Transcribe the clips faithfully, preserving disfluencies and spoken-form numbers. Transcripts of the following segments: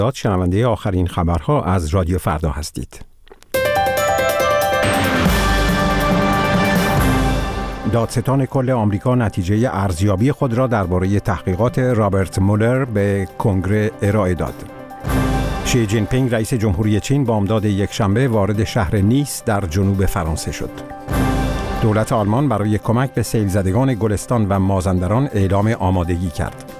شنونده آخرین خبرها از رادیو فردا هستید. دادستان کل آمریکا نتیجه ارزیابی خود را درباره تحقیقات رابرت مولر به کنگره ارائه داد. شی جین پینگ رئیس جمهوری چین بامداد یکشنبه وارد شهر نیس در جنوب فرانسه شد. دولت آلمان برای کمک به سیل زدگان گلستان و مازندران اعلام آمادگی کرد.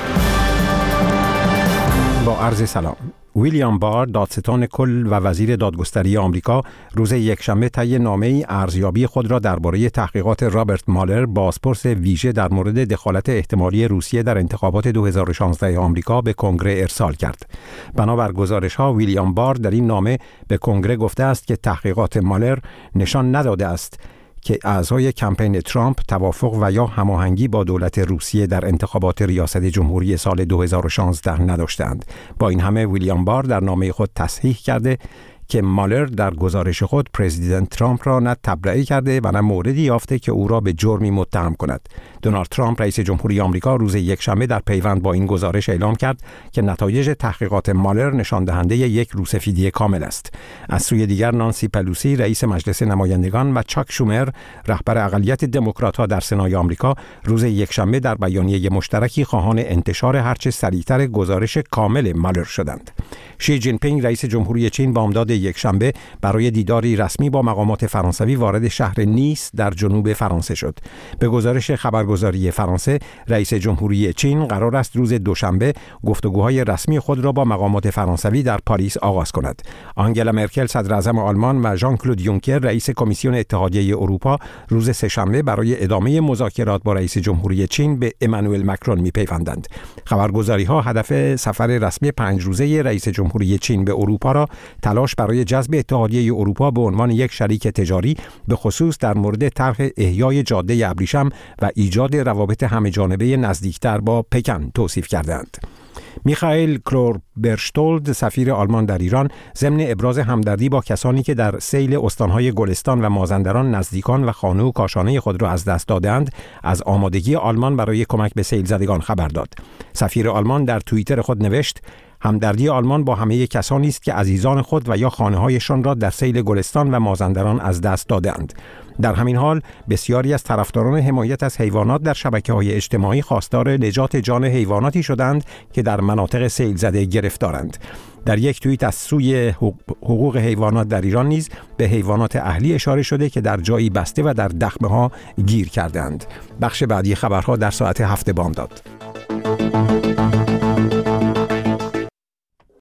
با عرض سلام. ویلیام بار دادستان کل و وزیر دادگستری آمریکا روز یکشنبه طی نامه‌ای ارزیابی خود را درباره تحقیقات رابرت مالر بازپرس ویژه در مورد دخالت احتمالی روسیه در انتخابات دو هزار و شانزده آمریکا به کنگره ارسال کرد. بنابر گزارش‌ها ویلیام بار در این نامه به کنگره گفته است که تحقیقات مالر نشان نداده است که اعضای کمپین ترامپ توافق و یا هماهنگی با دولت روسیه در انتخابات ریاست جمهوری سال دو هزار و شانزده نداشتند. با این همه ویلیام بار در نامه خود تصحیح کرده که مالر در گزارش خود پرزیدنت ترامپ را نه تبرئه کرده و نه موردی یافته که او را به جرمی متهم کند. دونالد ترامپ رئیس جمهوری آمریکا روز یکشنبه در پیوند با این گزارش اعلام کرد که نتایج تحقیقات مالر نشان دهنده یک روسفیدی کامل است. از سوی دیگر نانسی پلوسی رئیس مجلس نمایندگان و چاک شومر رهبر اقلیت دموکرات‌ها در سنای آمریکا روز یکشنبه در بیانیه مشترکی خواهان انتشار هرچه سریعتر گزارش کامل مالر شدند. شی جین پینگ رئیس جمهوری چین بامداد یکشنبه برای دیداری رسمی با مقامات فرانسوی وارد شهر نیس در جنوب فرانسه شد. به گزارش خبرگزاری فرانسه، رئیس جمهوری چین قرار است روز دوشنبه گفتگوهای رسمی خود را با مقامات فرانسوی در پاریس آغاز کند. آنگلا مرکل صدر اعظم آلمان و ژان کلود یونکر رئیس کمیسیون اتحادیه اروپا روز سه‌شنبه برای ادامه مذاکرات با رئیس جمهوری چین به امانوئل مکرون می‌پیوندند. خبرگزاری‌ها هدف سفر رسمی پنج روزه رئیس جمهوری چین به اروپا را تلاش برای جذب اتحادیه اروپا به عنوان یک شریک تجاری به خصوص در مورد طرح احیای جاده ابریشم و ایجاد روابط همه‌جانبه نزدیکتر با پکن توصیف کردند. میخائیل کلوربرشتولد سفیر آلمان در ایران ضمن ابراز همدردی با کسانی که در سیل استانهای گلستان و مازندران نزدیکان و خانه و کاشانه خود را از دست دادند از آمادگی آلمان برای کمک به سیل زدگان خبر داد. سفیر آلمان در توییتر خود نوشت: همدردی آلمان با همه کسانی است که عزیزان خود و یا خانه‌هایشان را در سیل گلستان و مازندران از دست دادند. در همین حال بسیاری از طرفداران حمایت از حیوانات در شبکه‌های اجتماعی خواستار نجات جان حیواناتی شدند که در مناطق سیل زده گرفتارند. در یک توییت از سوی حقوق حیوانات در ایران نیز به حیوانات اهلی اشاره شده که در جایی بسته و در دخمه‌ها گیر کردند. بخش بعدی خبرها در ساعت هفت بامداد.